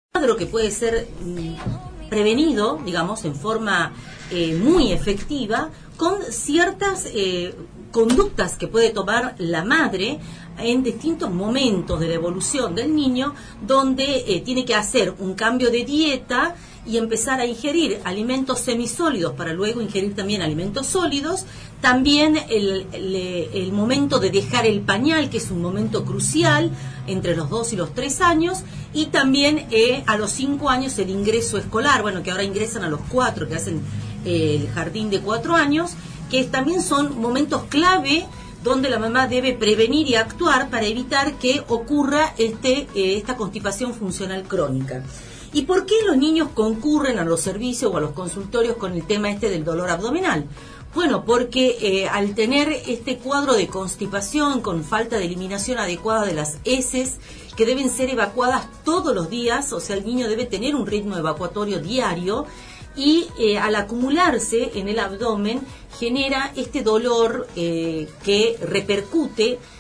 cuadro que puede ser prevenido, digamos, en forma muy efectiva, con ciertas conductas que puede tomar la madre en distintos momentos de la evolución del niño, donde tiene que hacer un cambio de dieta y empezar a ingerir alimentos semisólidos para luego ingerir también alimentos sólidos. También el momento de dejar el pañal, que es un momento crucial entre los 2 y los 3 años, y también a los 5 años el ingreso escolar, bueno, que ahora ingresan a los 4, que hacen el jardín de 4 años, que también son momentos clave donde la mamá debe prevenir y actuar para evitar que ocurra esta constipación funcional crónica. ¿Y por qué los niños concurren a los servicios o a los consultorios con el tema del dolor abdominal? Bueno, porque al tener este cuadro de constipación con falta de eliminación adecuada de las heces, que deben ser evacuadas todos los días, o sea, el niño debe tener un ritmo evacuatorio diario, y al acumularse en el abdomen genera este dolor que repercute